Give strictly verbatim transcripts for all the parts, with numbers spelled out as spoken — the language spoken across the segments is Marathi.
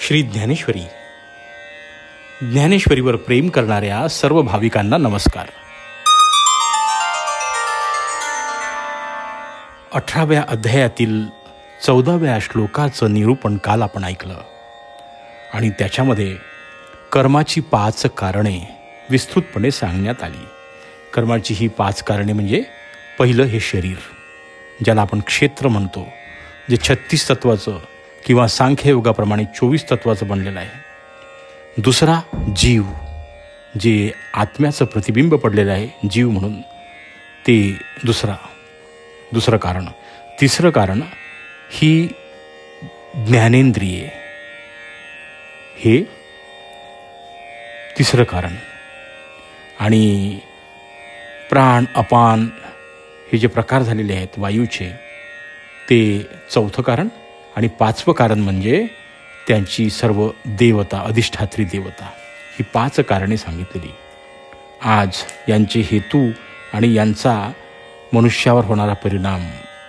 श्री ज्ञानेश्वरी. ज्ञानेश्वरीवर प्रेम करणाऱ्या सर्व भाविकांना नमस्कार. अठराव्या अध्यायातील चौदाव्या श्लोकाचं निरूपण काल आपण ऐकलं आणि त्याच्यामध्ये कर्माची पाच कारणे विस्तृतपणे सांगण्यात आली. कर्माची ही पाच कारणे म्हणजे पहिलं हे शरीर, ज्याला आपण क्षेत्र म्हणतो, जे छत्तीस तत्वाचं किंवा सांख्ययोगाप्रमाणे चोवीस तत्वाचं बनलेलं आहे. दुसरा जीव, जे आत्म्याचं प्रतिबिंब पडलेलं आहे जीव म्हणून, ते दुसरा दुसरं कारण. तिसरं कारण ही ज्ञानेंद्रिये, हे तिसरं कारण. आणि प्राण अपान हे जे प्रकार झालेले आहेत वायूचे, ते चौथं कारण. आणि पाचवं कारण म्हणजे त्यांची सर्व देवता, अधिष्ठात्री देवता, ही पाच कारणे सांगितलेली. आज यांचे हेतू आणि यांचा मनुष्यावर होणारा परिणाम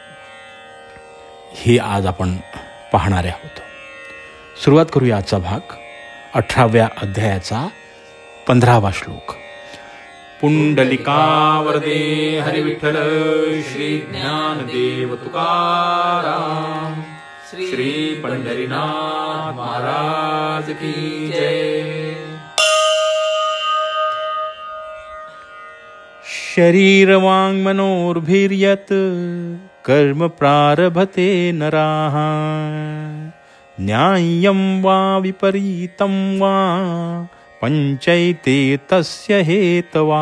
हे आज आपण पाहणारे आहोत. सुरुवात करूया आजचा भाग, अठराव्या अध्यायाचा पंधरावा श्लोक. पुंडलिका वरदे हरी विठ्ठल श्री ज्ञानदेव तुकाराम. श्री पंढरीनाथ महाराज की जय. शरीर वांग मनोर्भिर्यत कर्म प्रारभते नराः न्याय्यं वा विपरीतं वा पंचैते तस्य हेतवा.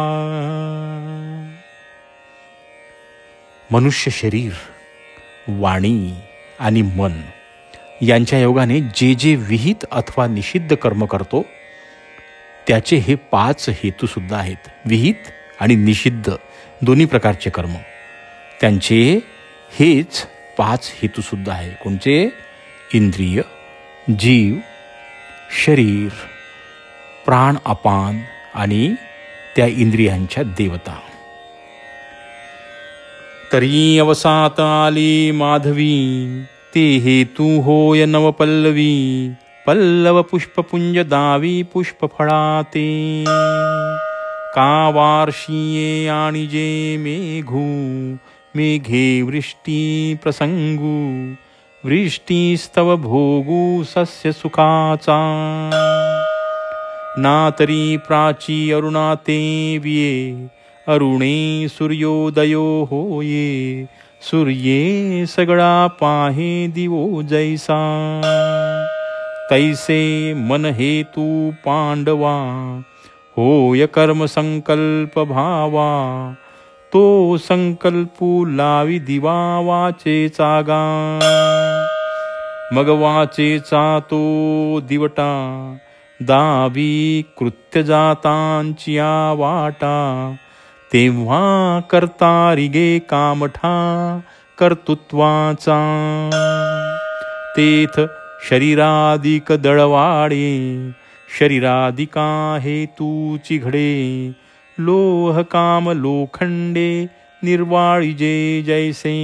मनुष्य शरीर, वाणी आणि मन यांच्या योगाने जे जे विहित अथवा निषिद्ध कर्म करतो, त्याचे हे पाच हेतू सुद्धा आहेत. विहित आणि निषिद्ध दोन्ही प्रकारचे कर्म, त्यांचे हेच पाच हेतू सुद्धा आहे. कोणते? इंद्रिय, जीव, शरीर, प्राण अपान आणि त्या इंद्रियांच्या देवता. तरी अवसात आली माधवी, ते हेतू होय नवपल्लवी. पल्लव पुष्पपुंज दावी पुष्पफळाते. का वार्षिये आणि जे मेघू, मेघे वृष्टी प्रसंगू. वृष्टीस्तव भोगू सस्य सुखाचा. ना तरी प्राची अरुणा ते विये. अरुणे सूर्योदयो होये. सूर्ये सगळा पाहे दिवो जैसा. तैसे मन हेतू पांडवा. होय कर्म संकल्प भावा. तो संकल्पू लावी दिवा वाचेचा गा. मग वाचेचा तो दिवटा. दावी कृत्य जातांची वाटा. तेव्हा करतारी गे कामठा कर्तृत्वाचा. तेथ शरीराधिक दळवाडे. शरीराधिका हेतूची घडे. लोह काम लोखंडे निर्वाळीजे जैसे.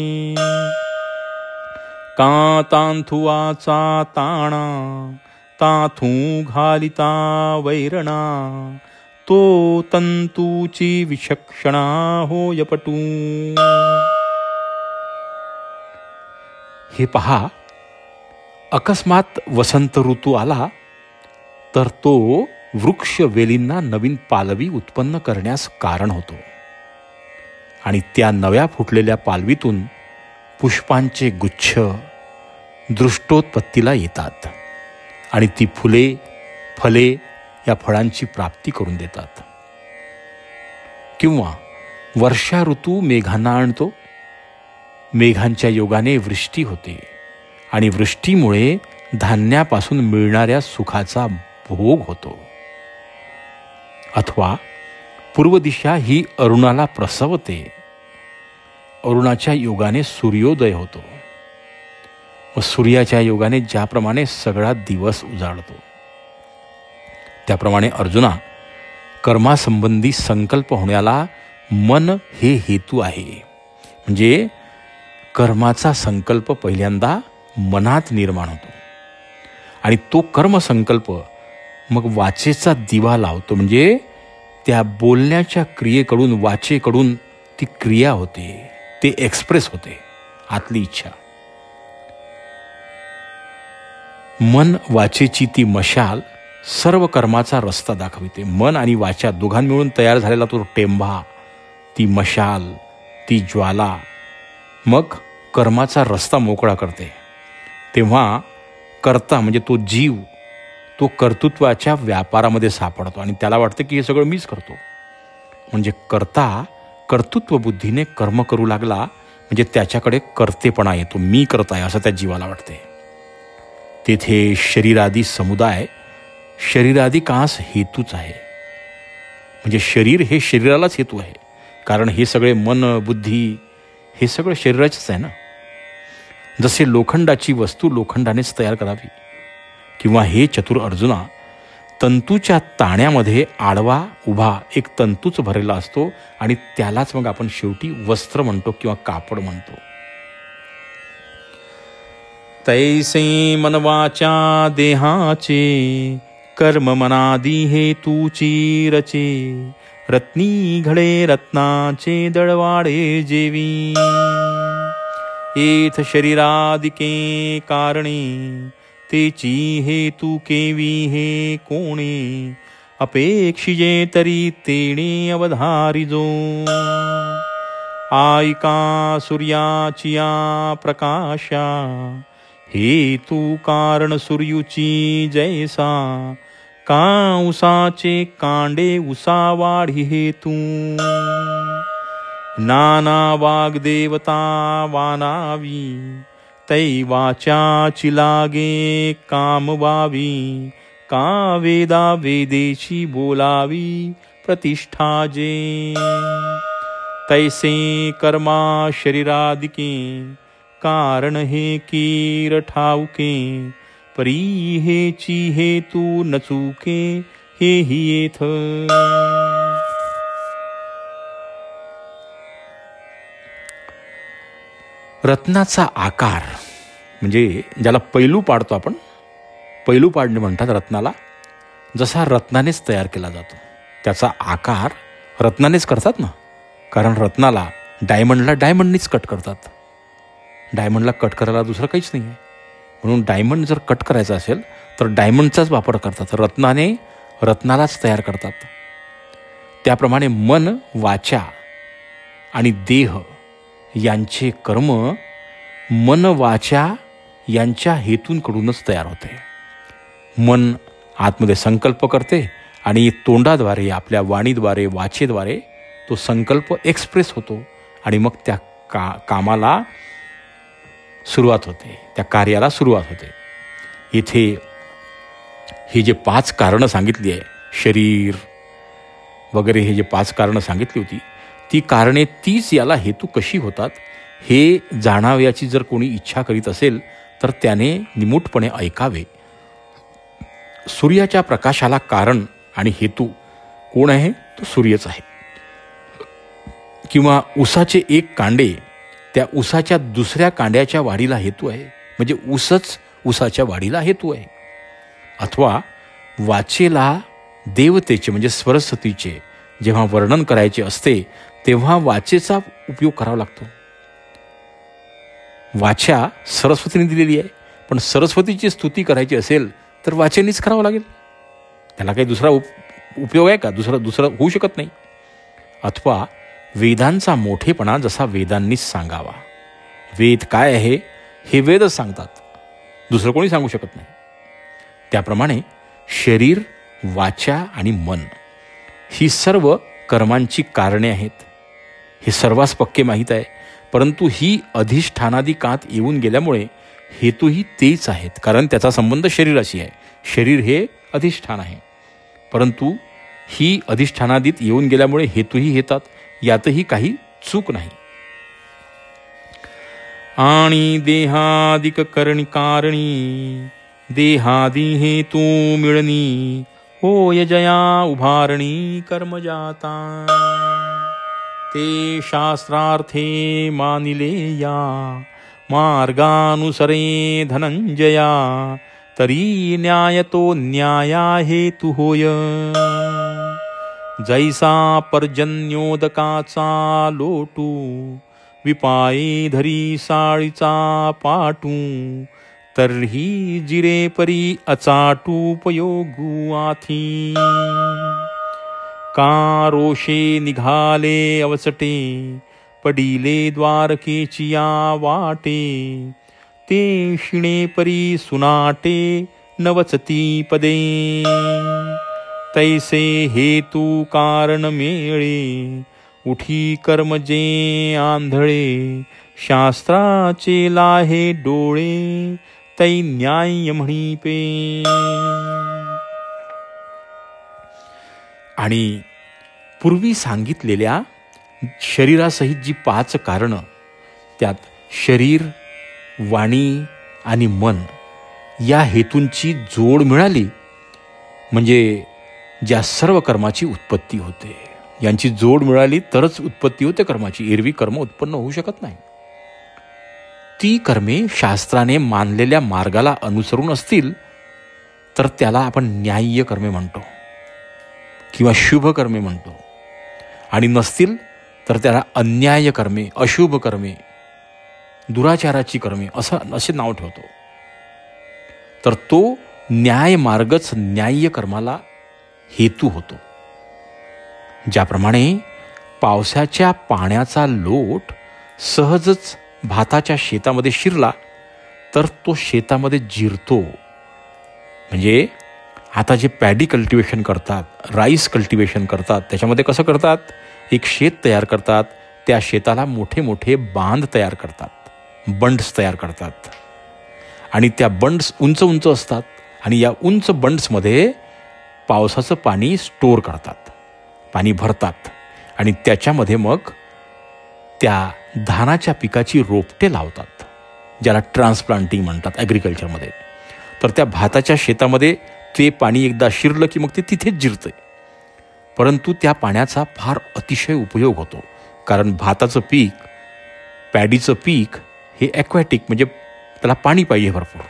का तांथुवाचा ताणा. ताथू घालिता वैरणा. तो तंतूची विचक्षणा होय पटू. हे पहा, अकस्मात वसंत ऋतू आला तर तो वृक्ष वेलींना नवीन पालवी उत्पन्न करण्यास कारण होतो. आणि त्या नव्या फुटलेल्या पालवीतून पुष्पांचे गुच्छ दृष्टोत्पत्तीला येतात आणि ती फुले, फले या फळांची प्राप्ती करून देतात. किंवा वर्षा ऋतू मेघांना आणतो. मेघांच्या योगाने वृष्टी होते आणि वृष्टीमुळे धान्यापासून मिळणाऱ्या सुखाचा भोग होतो. अथवा पूर्व दिशा ही अरुणाला प्रसवते. अरुणाच्या योगाने सूर्योदय होतो व सूर्याच्या योगाने ज्याप्रमाणे सगळा दिवस उजाडतो, त्याप्रमाणे अर्जुना, कर्मासंबंधी संकल्प होण्याला मन हे हेतू आहे. म्हणजे कर्माचा संकल्प पहिल्यांदा मनात निर्माण होतो आणि तो कर्मसंकल्प मग वाचेचा दिवा लावतो. म्हणजे त्या बोलण्याच्या क्रियेकडून, वाचेकडून ती क्रिया होते, ते एक्सप्रेस होते आतली इच्छा. मन वाचेची ती मशाल सर्व कर्माचा रस्ता दाखविते. मन आणि वाचा दोघां मिळून तयार झालेला तो टेंभा, ती मशाल, ती ज्वाला मग कर्माचा रस्ता मोकळा करते. तेव्हा कर्ता म्हणजे तो जीव, तो कर्तृत्वाच्या व्यापारामध्ये सापडतो आणि त्याला वाटतं की हे सगळं मीच करतो. म्हणजे कर्ता कर्तृत्व बुद्धीने कर्म करू लागला म्हणजे त्याच्याकडे कर्तेपणा येतो. मी करताय असं त्या जीवाला वाटते. तेथे शरीरादी समुदाय, शरीरादी कास हेतूच आहे. म्हणजे शरीर हे शरीरालाच हेतू आहे. कारण हे सगळे मन, बुद्धी हे सगळं शरीराचंच आहे ना. जसे लोखंडाची वस्तू लोखंडानेच तयार करावी, किंवा हे चतुर अर्जुना, तंतूच्या ताण्यामध्ये आडवा उभा एक तंतूच भरलेला असतो आणि त्यालाच मग आपण शेवटी वस्त्र म्हणतो किंवा कापड म्हणतो. तैसे मनवाच्या देहाचे कर्म मनादी हेतूची रचे, रत्नी घडे रत्नाचे दळवाडे जेवी. एथ शरीरादिके कारणे, तेची हेतू केवी हे कोणे. अपेक्षिजे तरी तेणे अवधारिजो. आयका सूर्याचिया प्रकाशा, हेतू कारण सूर्यूची जैसा. का उसाचे कांडे उसा वाढी हेतू. नाना वाग्देवता वानावी, तै वाचाची लागे काम वावी. का वेदा वेदेची बोलावी प्रतिष्ठा जे. तैसे कर्मा शरीरादिके, कारण हे कीर ठाऊके. परी हेची हेतू न चुके, हे ही येथ. रत्नाचा आकार म्हणजे ज्याला पैलू पाडतो आपण, पैलू पाडणे म्हणतात रत्नाला. जसा रत्नानेच तयार केला जातो, त्याचा आकार रत्नानेच करतात ना. कारण रत्नाला, डायमंडला डायमंडनीच कट करतात. डायमंडला कट करायला दुसरं काहीच नाही आहे. म्हणून डायमंड जर कट करायचा असेल तर डायमंडचाच वापर करतात. रत्नाने रत्नालाच तयार करतात. त्याप्रमाणे मन, वाचा आणि देह यांचे कर्म मन, वाचा यांच्या हेतूंकडूनच तयार होते. मन आतमध्ये संकल्प करते आणि तोंडाद्वारे, आपल्या वाणीद्वारे, वाचेद्वारे तो संकल्प एक्सप्रेस होतो आणि मग त्या का कामाला सुरुवात होते, त्या कार्याला सुरुवात होते. इथे हे जे पाच कारणं सांगितली आहे, शरीर वगैरे हे जे पाच कारणं सांगितली होती, ती कारणे तीच याला हेतू कशी होतात हे जाणावयाची जर कोणी इच्छा करीत असेल तर त्याने निमूटपणे ऐकावे. सूर्याच्या प्रकाशाला कारण आणि हेतू कोण आहे? तो सूर्यच आहे. किंवा उसाचे एक कांडे त्या उसाच्या दुसऱ्या कांड्याच्या वाढीला हेतू आहे, म्हणजे ऊसच उसाच्या वाढीला हेतू आहे. अथवा वाचेला देवतेचे म्हणजे सरस्वतीचे जेव्हा वर्णन करायचे असते तेव्हा वाचेचा उपयोग करावा लागतो. वाचा सरस्वतीने दिलेली आहे, पण सरस्वतीची स्तुती करायची असेल तर वाचेनेच करावं लागेल. त्याला काही दुसरा उप उपयोग आहे का? दुसरा दुसरा होऊ शकत नाही. अथवा वेदांचा मोठेपणा जसा वेदांनीच सांगावा. वेद काय आहे हे वेदच सांगतात, दुसरं कोणी सांगू शकत नाही. त्याप्रमाणे शरीर, वाचा आणि मन ही सर्व कर्मांची कारणे आहेत, हे सर्वांस पक्के माहीत आहे. परंतु ही अधिष्ठानादी कात येऊन गेल्यामुळे हेतूही तेच आहेत, कारण त्याचा संबंध शरीराशी आहे. शरीर हे अधिष्ठान आहे, परंतु ही अधिष्ठानादीत येऊन गेल्यामुळे हेतूही येतात, यातही काही चूक नाही. आणि देहादिक करणी कारणी, देहादी हेतू मिळणी, होय जया उभारणी कर्म जाता. ते शास्त्रार्थे मानिले या, मार्गानुसरे धनंजया. तरी न्याय तो न्याया हेतू होय. जैसा पर्जन्योदकाचा लोटू, विपाये धरी साळीचा पाटू, तर्ही जिरे परी अचाटूपयोगू आथी. का रोषे निघाले अवसटे, पडिले द्वारकेची या वाटे, ते शिणे परी सुनाटे नवचती पदे. तैसे हेतू कारण मेळे, उठी कर्म जे आंधळे, शास्त्राचे लाहे डोळे, तै न्याय म्हणी पे. आणि पूर्वी सांगितलेल्या शरीरासहित जी पाच कारणं, त्यात शरीर, वाणी आणि मन या हेतूंची जोड मिळाली म्हणजे ज्या सर्व कर्माची उत्पत्ती होते. यांची जोड मिळाली तरच उत्पत्ती होते कर्माची, एरवी कर्म उत्पन्न होऊ शकत नाही. ती कर्मे शास्त्राने मानलेल्या मार्गाला अनुसरून असतील तर त्याला आपण न्याय्य कर्मे म्हणतो किंवा शुभ कर्मे म्हणतो, आणि नसतील तर त्याला अन्याय कर्मे, अशुभ कर्मे, दुराचाराची कर्मे असं असे नाव ठेवतो. तर तो न्याय मार्गच न्याय्य कर्माला हेतू होतो. ज्याप्रमाणे पावसाच्या पाण्याचा लोट सहजच भाताच्या शेतामध्ये शिरला तर तो शेतामध्ये जिरतो. म्हणजे आता जे पॅडी कल्टिवेशन करतात, राईस कल्टिवेशन करतात, त्याच्यामध्ये कसं करतात, एक शेत तयार करतात, त्या शेताला मोठे मोठे बांध तयार करतात, बंड्स तयार करतात, आणि त्या बंड्स उंच उंच असतात, आणि या उंच बंड्समध्ये पावसाचं पाणी स्टोअर करतात, पाणी भरतात, आणि त्याच्यामध्ये मग त्या धानाच्या पिकाची रोपटे लावतात, ज्याला ट्रान्सप्लांटिंग म्हणतात ॲग्रिकल्चरमध्ये. तर त्या भाताच्या शेतामध्ये ते पाणी एकदा शिरलं की मग ते तिथेच जिरतंय. परंतु त्या पाण्याचा फार अतिशय उपयोग होतो, कारण भाताचं पीक, पॅडीचं पीक हे ॲक्वॅटिक, म्हणजे त्याला पाणी पाहिजे भरपूर.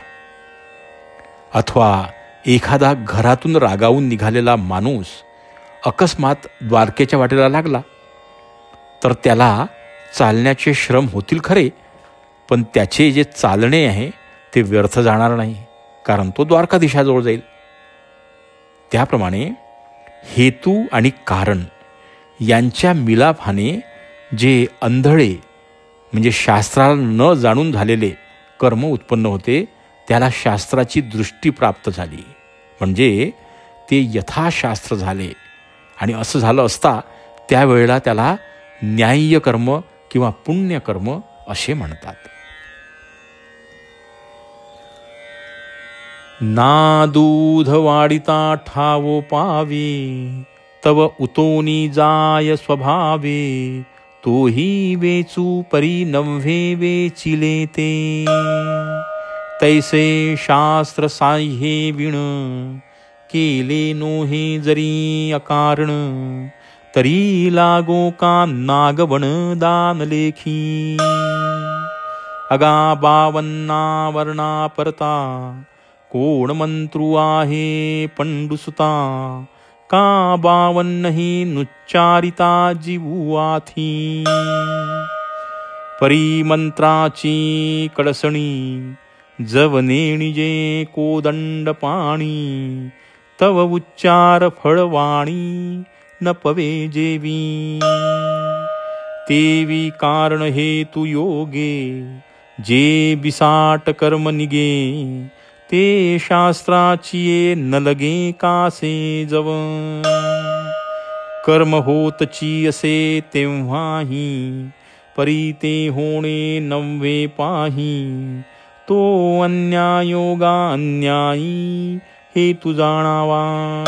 अथवा एखादा घरातून रागावून निघालेला माणूस अकस्मात द्वारकेच्या वाटेला लागला तर त्याला चालण्याचे श्रम होतील खरे, पण त्याचे जे चालणे आहे ते व्यर्थ जाणार नाही, कारण तो द्वारकाधीशाजवळ जाईल. त्याप्रमाणे हेतू आणि कारण यांच्या मिलाफाने जे अंधळे म्हणजे शास्त्राला न जाणून झालेले कर्म उत्पन्न होते त्याला शास्त्राची दृष्टी प्राप्त झाली, म्हणजे ते यथाशास्त्र झाले. आणि असं झालं असता त्यावेळेला त्याला न्याय्य कर्म किंवा पुण्यकर्म असे म्हणतात. ना दूध वाडिता ठावो पावे, तव उतोनी जाय स्वभावे, तोही वेचू परी नव्हे वेचिले ते. तैसे शास्त्र साह्ये विण, केले नोहे जरी अकारण, तरी लागो का नागवण दान लेखी. अगा बावन्ना वर्णा परता, कोण मंत्रू आहे पंडुसुता, का बावन्नही नुच्चारिता जीवू आथी. परी मंत्राची कडसणी, जवनेणी जे कोदंड पाणी, तव उच्चार फळवाणी न पवे जेवी. तेवी कारण हेतु योगे, जे बिसाट कर्म निगे, ते शास्त्राची न लगे कासे जव. कर्म होतची असे तेव्हाही, परी ते होणे नव्हे पाही. तो अन्यायोगा अन्यायी हेतू जाणावा.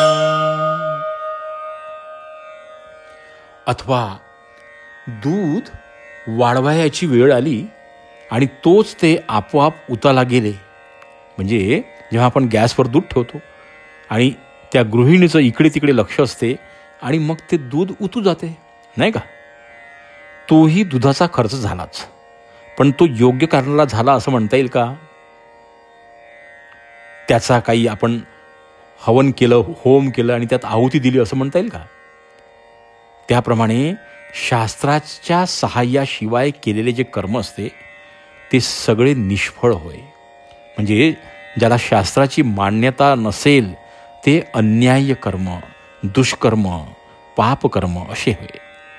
अथवा दूध वाढवायची वेळ आली आणि तोच ते आपोआप उताला गेले, म्हणजे जेव्हा आपण गॅसवर दूध ठेवतो आणि त्या गृहिणीचं इकडे तिकडे लक्ष असते आणि मग ते दूध उतू जाते, नाही का, तोही दुधाचा खर्च झालाच, पण तो योग्य कारणाला झाला असं म्हणता येईल का? त्याचा काही आपण हवन केलं, होम केलं आणि त्यात आहुती दिली असं म्हणता येईल का? त्याप्रमाणे शास्त्राच्या सहाय्याशिवाय केलेले जे कर्म असते ते सगळे निष्फळ होय. म्हणजे ज्याला शास्त्राची मान्यता नसेल ते अन्याय्य कर्म, दुष्कर्म, पापकर्म असे होय.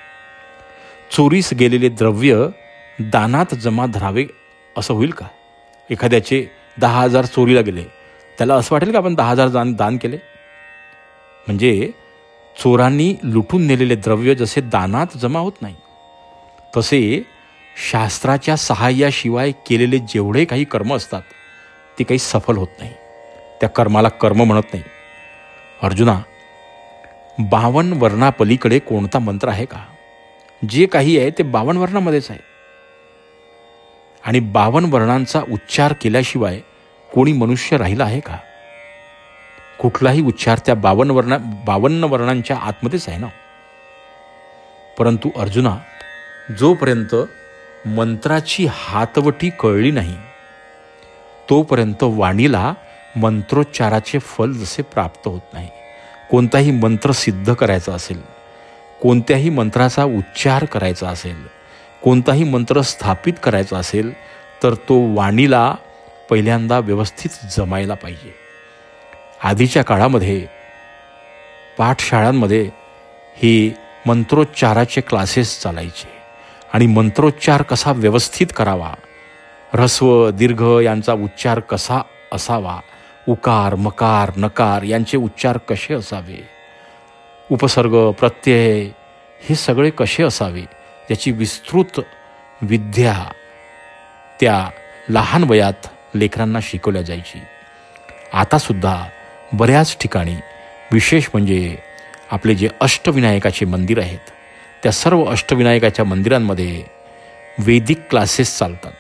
चोरीस गेलेले द्रव्य दानात जमा धरावे असं होईल का? एखाद्याचे दहा हजार चोरीला गेले, त्याला असं वाटेल का आपण दहा हजार दान दान केले? म्हणजे चोरांनी लुटून नेलेले द्रव्य जसे दानात जमा होत नाही, तसे शास्त्राच्या सहाय्याशिवाय केलेले जेवढे काही कर्म असतात ते काही सफल होत नाही. त्या कर्माला कर्म म्हणत नाही. अर्जुना, बावन्न वर्णापलीकडे कोणता मंत्र आहे का? जे काही आहे ते बावन्न वर्णामध्येच आहे. आणि बावन्न वर्णांचा उच्चार केल्याशिवाय कोणी मनुष्य राहिला आहे का? कुठलाही उच्चार त्या बावन्न वर्णा बावन्न वर्णांच्या आतमध्येच आहे ना. परंतु अर्जुना, जोपर्यंत मंत्राची हातवटी कळली नाही तोपर्यंत वाणीला मंत्रोच्चाराचे फल जसे प्राप्त होत नाही. कोणताही मंत्र सिद्ध करायचा असेल, कोणत्याही मंत्राचा उच्चार करायचा असेल, कोणताही मंत्र स्थापित करायचा असेल तर तो वाणीला पहिल्यांदा व्यवस्थित जमायला पाहिजे. आधीच्या काळामध्ये पाठशाळांमध्ये हे मंत्रोच्चाराचे क्लासेस चालायचे आणि मंत्रोच्चार कसा व्यवस्थित करावा, ऱ्हस्व दीर्घ यांचा उच्चार कसा असावा, उकार मकार नकार यांचे उच्चार कसे असावे, उपसर्ग प्रत्यय हे सगळे कसे असावे याची विस्तृत विद्या त्या लहान वयात लेकरांना शिकवल्या जायची. आतासुद्धा बऱ्याच ठिकाणी, विशेष म्हणजे आपले जे अष्टविनायकाचे मंदिर आहेत त्या सर्व अष्टविनायकाच्या मंदिरांमध्ये वैदिक क्लासेस चालतात.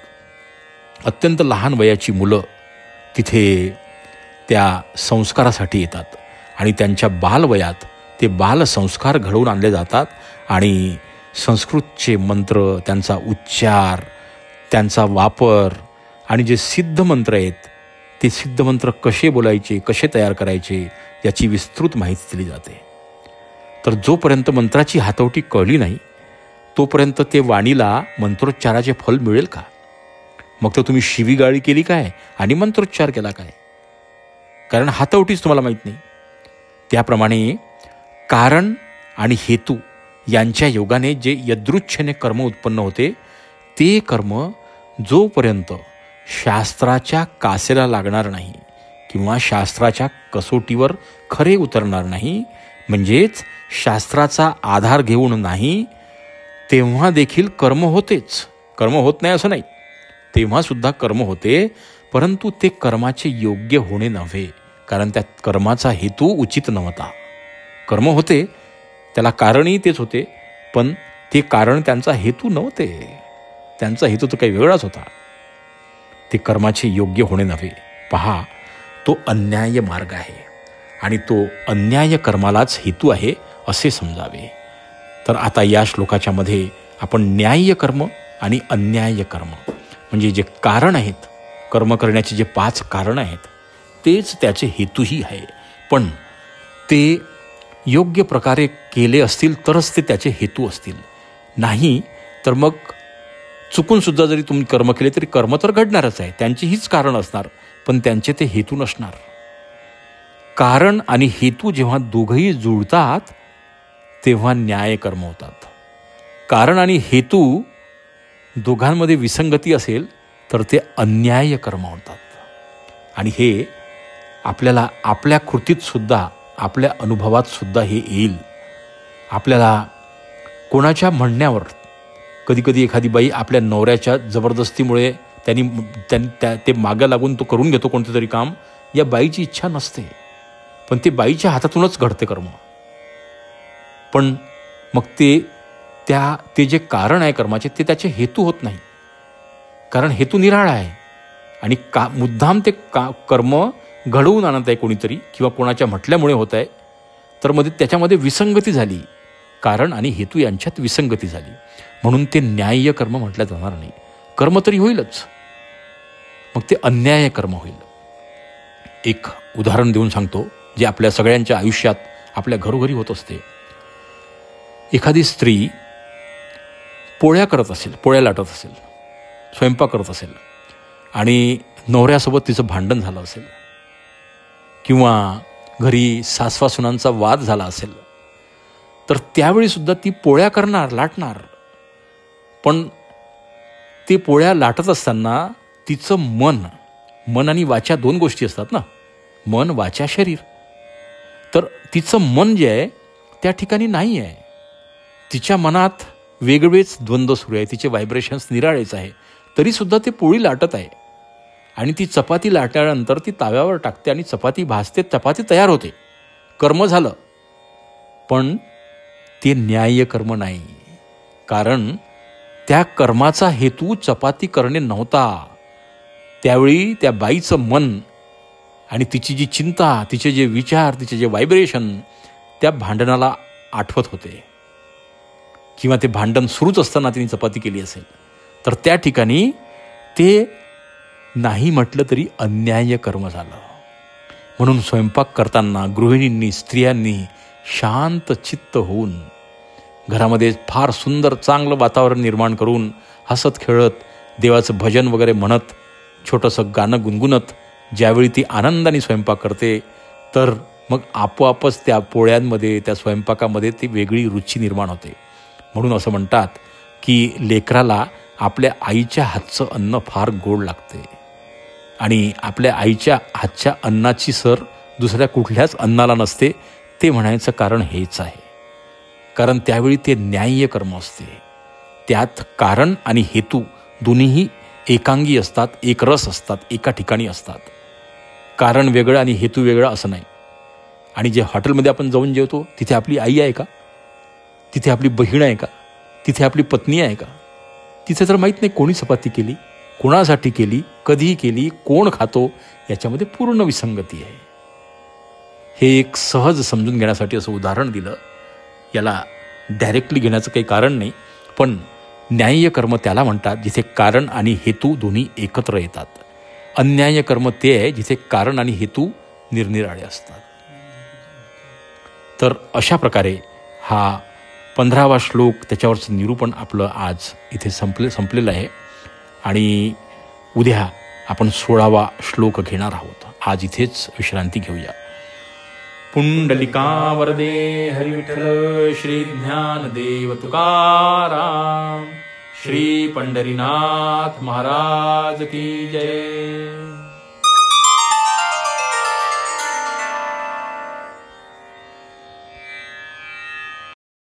अत्यंत लहान वयाची मुलं तिथे त्या संस्कारासाठी येतात आणि त्यांच्या बालवयात ते बालसंस्कार घडवून आणले जातात आणि संस्कृतचे मंत्र, त्यांचा उच्चार, त्यांचा वापर आणि जे सिद्ध मंत्र आहेत ते सिद्ध मंत्र कसे बोलायचे, कसे तयार करायचे याची विस्तृत माहिती दिली जाते. तर जोपर्यंत मंत्राची हातवटी कळली नाही तोपर्यंत ते वाणीला मंत्रोच्चाराचे फल मिळेल का? मग तर तुम्ही शिवीगाळी केली काय आणि मंत्रोच्चार केला काय? कारण हातवटीच तुम्हाला माहीत नाही. त्याप्रमाणे कारण आणि हेतू यांच्या योगाने जे यदृच्छेने कर्म उत्पन्न होते ते कर्म जोपर्यंत शास्त्राच्या कासेला लागणार नाही किंवा शास्त्राच्या कसोटीवर खरे उतरणार नाही, म्हणजेच शास्त्राचा आधार घेऊन नाही, तेव्हा देखील कर्म होतेच. कर्म होत नाही असं नाही, तेव्हासुद्धा कर्म होते, परंतु ते कर्माचे योग्य होणे नव्हे, कारण त्या कर्माचा हेतू उचित नव्हता. कर्म होते, त्याला कारणही तेच होते, पण ते कारण त्यांचा हेतू नव्हते. त्यांचा हेतू तर काही वेगळाच होता. ते कर्माचे योग्य होणे नव्हे. पहा, तो अन्याय मार्ग आहे आणि तो अन्याय कर्मालाच हेतू आहे असे समजावे. तर आता या श्लोकाच्या मध्ये आपण न्याय्य कर्म आणि अन्याय्य कर्म म्हणजे जे कारण आहेत, कर्म करण्याचे जे पाच कारण आहेत तेच त्याचे हेतूही आहे. पण ते योग्य प्रकारे केले असतील तरच ते त्याचे हेतू असतील. नाही तर मग चुकूनसुद्धा जरी तुम्ही कर्म केले तरी कर्म तर घडणारच आहे, त्यांची हीच कारण असणार, पण त्यांचे ते हेतू नसणार. कारण आणि हेतू जेव्हा दोघंही जुळतात तेव्हा न्याय कर्म होतात. कारण आणि हेतू दोघांमध्ये विसंगती असेल तर ते अन्याय कर्म होतात. आणि हे आपल्याला आपल्या कृतीतसुद्धा, आपल्या अनुभवातसुद्धा हे येईल. आपल्याला कोणाच्या म्हणण्यावर, कधीकधी एखादी बाई आपल्या नवऱ्याच्या जबरदस्तीमुळे त्यांनी त्यांनी त्या ते मागं लागून तो करून घेतो कोणतं तरी काम, या बाईची इच्छा नसते, पण ते बाईच्या हातातूनच घडते कर्म. पण मग ते त्या ते जे कारण आहे कर्माचे ते त्याचे हेतू होत नाही, कारण हेतू निराळा आहे आणि का मुद्दाम ते का कर्म घडवून आणत आहे कोणीतरी किंवा कोणाच्या म्हटल्यामुळे होत आहे, तर मध्ये त्याच्यामध्ये विसंगती झाली, कारण आणि हेतू यांच्यात विसंगती झाली, म्हणून ते न्याय्य कर्म म्हटलं जाणार नाही. कर्म तरी होईलच, मग ते अन्याय कर्म होईल. एक उदाहरण देऊन सांगतो, जे आपल्या सगळ्यांच्या आयुष्यात आपल्या घरोघरी होत असते. एखादी स्त्री पोळ्या करत असेल, पोळ्या लाटत असेल, स्वयंपाक करत असेल आणि नवऱ्यासोबत तिचं भांडण झालं असेल किंवा घरी सासवा-सुनांचा वाद झाला असेल, तर त्यावेळीसुद्धा ती पोळ्या करणार, लाटणार. पण ते पोळ्या लाटत असताना तिचं मन मन आणि वाचा दोन गोष्टी असतात ना, मन, वाचा, शरीर. तर तिचं मन जे आहे त्या ठिकाणी नाही आहे. तिच्या मनात वेगवेगळेच द्वंद्व सुरू आहे, तिचे व्हायब्रेशन्स निराळेच आहे. तरीसुद्धा ते पोळी लाटत आहे आणि ती चपाती लाटल्यानंतर ती ताव्यावर टाकते आणि चपाती भाजते, चपाती तयार होते, कर्म झालं. पण ते न्याय्य कर्म नाही, कारण त्या कर्माचा हेतू चपाती करणे नव्हता. त्यावेळी त्या बाईचं मन आणि तिची जी चिंता, तिचे जे विचार, तिचे जे व्हायब्रेशन त्या भांडणाला आठवत होते. किंवा ते भांडण सुरूच असताना तिने चपाती केली असेल, तर त्या ठिकाणी ते नाही म्हटलं तरी अन्याय्य कर्म झालं. म्हणून स्वयंपाक करताना गृहिणींनी, स्त्रियांनी शांत चित्त होऊन घरामध्ये फार सुंदर चांगलं वातावरण निर्माण करून हसत खेळत देवाचं भजन वगैरे म्हणत, छोटंसं गाणं गुणगुणत ज्यावेळी ती आनंदाने स्वयंपाक करते, तर मग आपोआपच त्या पोळ्यांमध्ये, त्या स्वयंपाकामध्ये ती वेगळी रुची निर्माण होते. म्हणून असं म्हणतात की लेकराला आपल्या आईच्या हातचं अन्न फार गोड लागते आणि आपल्या आईच्या हातच्या अन्नाची सर दुसऱ्या कुठल्याच अन्नाला नसते. ते म्हणायचं कारण हेच आहे, कारण त्यावेळी ते न्याय्य कर्म असते. त्यात कारण आणि हेतू दोन्हीही एकांगी असतात, एकरस असतात, एका ठिकाणी असतात. कारण वेगळं आणि हेतू वेगळा असं नाही. आणि जे हॉटेलमध्ये आपण जाऊन जेवतो तिथे आपली आई आहे का, तिथे आपली बहीण आहे का, तिथे आपली पत्नी आहे का? तिथे तर माहीत नाही कोणी चपाती केली, कोणासाठी केली, कधी केली, कोण खातो, याच्यामध्ये पूर्ण विसंगती आहे. हे एक सहज समजून घेण्यासाठी असं उदाहरण दिलं. याला डायरेक्टली घेण्याचं काही कारण नाही, पण न्याय्य कर्म त्याला म्हणतात जिथे कारण आणि हेतू दोन्ही एकत्र येतात. अन्याय्य कर्म ते आहे जिथे कारण आणि हेतू निरनिराळे असतात. तर अशा प्रकारे हा पंधरावा श्लोक, त्याच्यावरचं निरूपण आपलं आज इथे संपले संपलेलं आहे आणि उद्या आपण सोळावा श्लोक घेणार आहोत. आज इथेच विश्रांती घेऊया. पुंडलिका वरदे हरी विठ्ठल श्री ज्ञानदेव तुकाराम, श्री पंढरीनाथ महाराज की जय.